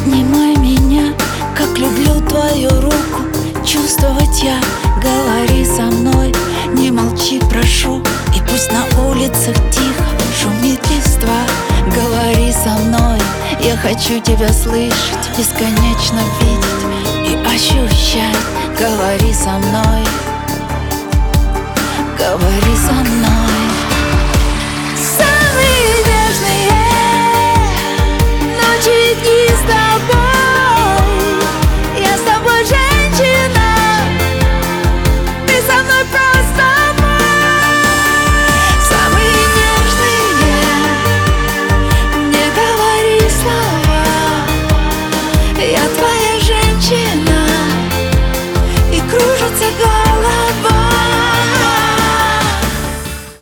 Обнимай меня, как люблю твою руку чувствовать я. Говори со мной, не молчи, прошу. И пусть на улицах тихо шумит листва. Говори со мной, я хочу тебя слышать, бесконечно видеть и ощущать. Говори со мной, говори со мной.